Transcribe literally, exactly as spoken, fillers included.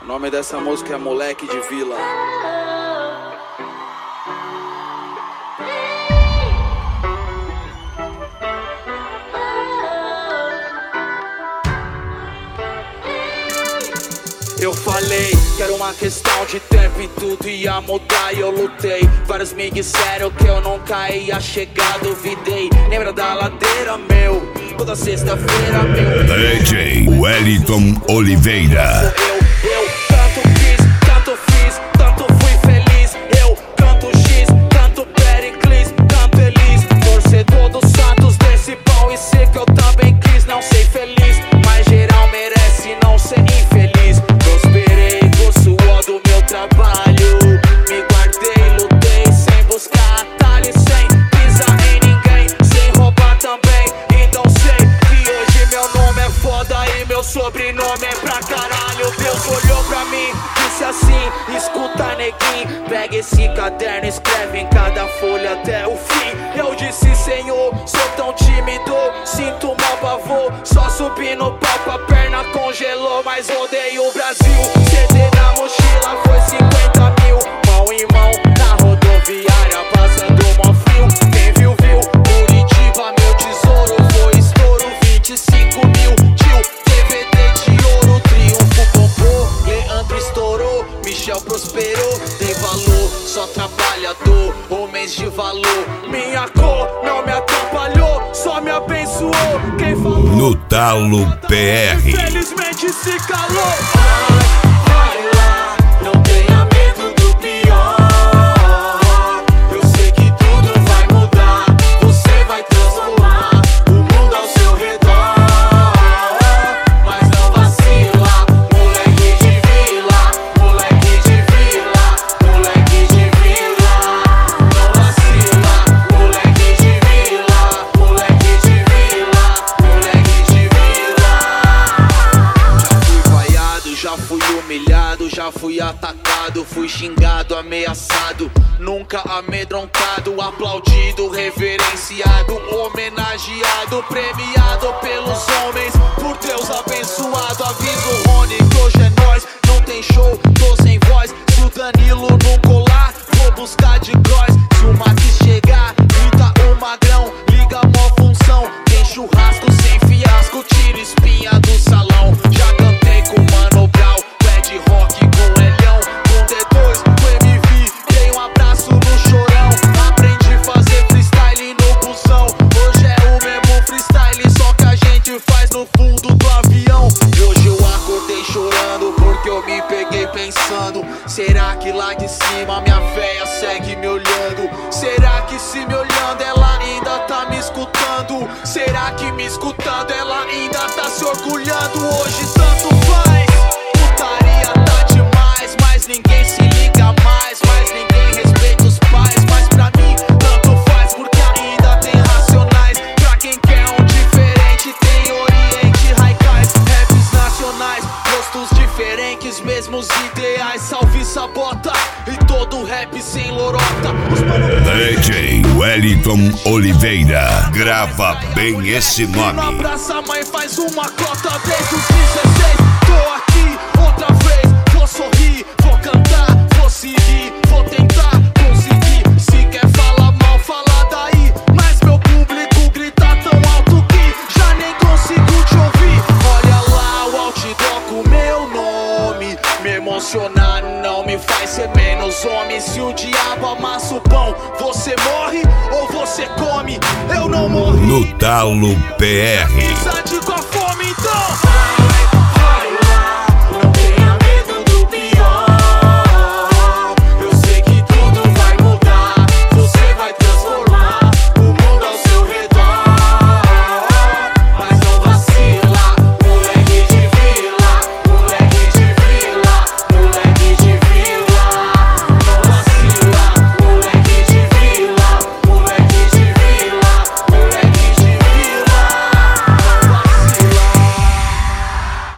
O nome dessa música é Moleque de Vila. Eu falei que era uma questão de tempo e tudo ia mudar e eu lutei. Vários me disseram que eu nunca ia chegar, duvidei. Lembra da ladeira, meu? Toda sexta-feira, meu. D J Wellington Oliveira. Eu, eu tanto quis, tanto fiz, tanto fui feliz. Eu canto X, canto Pericles, canto Elis. Torcedor dos Santos desse pão e sei que eu também quis não ser feliz, mas geral merece não ser infeliz. Prosperei com o suor do meu trabalho, me guardei, lutei sem buscar atalho, sem pisar em ninguém, sem roubar também. Então sei que hoje meu nome é foda e meu sobrenome é pra caralho. Deus olhou pra mim, disse assim: escuta, neguinho, pega esse caderno, escreve em cada folha até o fim. Eu disse: Senhor, sou tão tímido, sinto mal pavor. Só subi no palco, a perna congelou, mas rodei o Brasil. C D na mochila foi cinquenta mil, mão em mão na rodoviária, passando mó frio. Quem viu, viu, Curitiba, meu tesouro foi estouro, vinte e cinco mil, tio, D V D de ouro. Triunfo bombou, Leandro estourou, Michel prosperou. Tem valor, só trabalhador, homens de valor. Minha cor não me atrapalhou, só me abençoou. Quem falou no Talo P R, infelizmente se calou. Vai lá, não tenha medo do pior. Eu sei que tudo vai mudar, você vai transformar o mundo ao seu redor. Mas não vacila, moleque de vila, moleque de vila, moleque de vila. Não vacila, moleque de vila, moleque de vila, moleque de vila. Já fui vaiado, já fui humilhado, já fui atacado, fui xingado, ameaçado, nunca amedrontado, aplaudido, reverenciado, homenageado, premiado pelos homens, por Deus abençoado. Aviso Rony que hoje é nóis, não tem show, tô sem voz. Se o Danilo não colar, vou buscar de cross. Se o Max chegar, grita o magrão, liga mó função. Tem churrasco sem fiasco, tira espinha do salão. Já cantei com Mano Brown, Ed Rock com Elhão, com D dois, com M V, dei um abraço no chorão. Aprendi a fazer freestyle no busão, hoje é o mesmo freestyle, só que a gente faz no fundo do avião. E hoje eu acordei chorando porque eu me peguei pensando: será que lá de cima minha véia segue me olhando? Será que se me olhando ela ainda tá me escutando? Será que me escutando ela ainda tá se orgulhando? Hoje tanto faz, putaria tá demais, mas ninguém se liga mais, mas ninguém respeita os pais. Mas pra mim tanto faz, porque ainda tem Racionais. Pra quem quer um diferente tem Oriente, Raikais, raps nacionais, gostos diferentes, mesmos ideais. Salve Sabota e todo rap sem lorota. Os mano... D J Wellington Oliveira, grava bem esse nome. Abraça a mãe, faz uma cota desde os dezesseis. Tô aqui outra vez, vou sorrir, vou cantar, vou seguir, vou tentar conseguir. Se quer falar mal, fala daí, mas meu público grita tão alto que já nem consigo te ouvir. Olha lá o outdoor com meu nome, me emocionar não me faz ser menos homem. Se o diabo amassa o pão, você morre ou você come? Eu não morri. No Talo P R. Amizade com a fome, então.